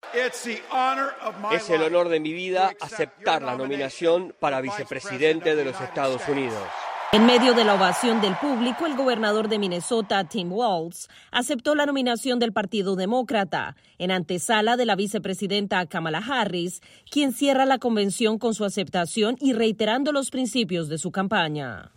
Es el honor de mi vida aceptar la nominación para vicepresidente de los Estados Unidos. En medio de la ovación del público, el gobernador de Minnesota, Tim Walz, aceptó la nominación del Partido Demócrata, en antesala de la vicepresidenta Kamala Harris, quien cierra la convención con su aceptación y reiterando los principios de su campaña.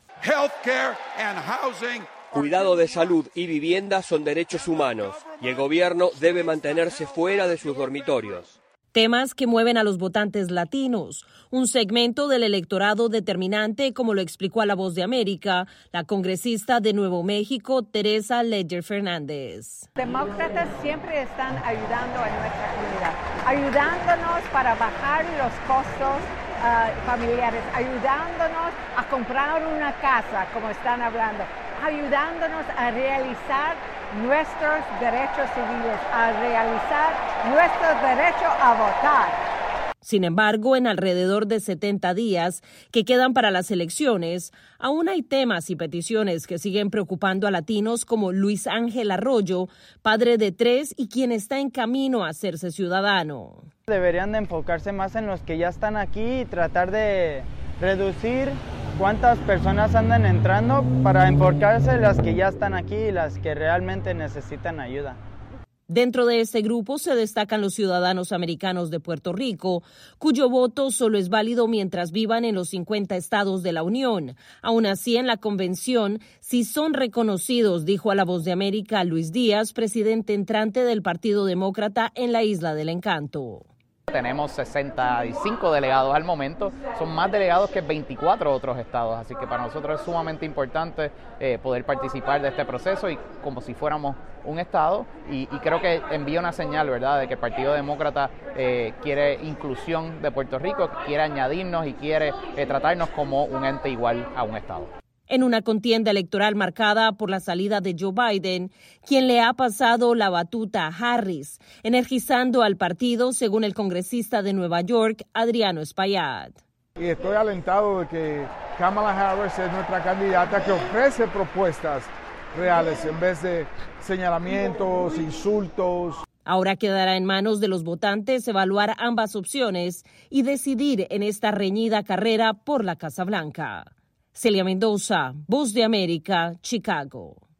Cuidado de salud y vivienda son derechos humanos, y el gobierno debe mantenerse fuera de sus dormitorios. Temas que mueven a los votantes latinos, un segmento del electorado determinante, como lo explicó a La Voz de América la congresista de Nuevo México, Teresa Ledger Fernández. Demócratas siempre están ayudando a nuestra comunidad, ayudándonos para bajar los costos familiares, ayudándonos a comprar una casa, como están hablando, ayudándonos a realizar nuestros derechos civiles, a realizar nuestro derecho a votar. Sin embargo, en alrededor de 70 días que quedan para las elecciones, aún hay temas y peticiones que siguen preocupando a latinos como Luis Ángel Arroyo, padre de 3 y quien está en camino a hacerse ciudadano. Deberían de enfocarse más en los que ya están aquí y tratar de reducir cuántas personas andan entrando para enfocarse en las que ya están aquí y las que realmente necesitan ayuda. Dentro de este grupo se destacan los ciudadanos americanos de Puerto Rico, cuyo voto solo es válido mientras vivan en los 50 estados de la Unión. Aún así, en la convención, sí son reconocidos, dijo a La Voz de América Luis Díaz, presidente entrante del Partido Demócrata en la Isla del Encanto. Tenemos 65 delegados al momento, son más delegados que 24 otros estados, así que para nosotros es sumamente importante poder participar de este proceso y como si fuéramos un estado y creo que envía una señal, ¿verdad?, de que el Partido Demócrata quiere inclusión de Puerto Rico, quiere añadirnos y quiere tratarnos como un ente igual a un estado. En una contienda electoral marcada por la salida de Joe Biden, quien le ha pasado la batuta a Harris, energizando al partido, según el congresista de Nueva York, Adriano Espaillat. Y estoy alentado de que Kamala Harris es nuestra candidata que ofrece propuestas reales en vez de señalamientos, insultos. Ahora quedará en manos de los votantes evaluar ambas opciones y decidir en esta reñida carrera por la Casa Blanca. Celia Mendoza, Voz de América, Chicago.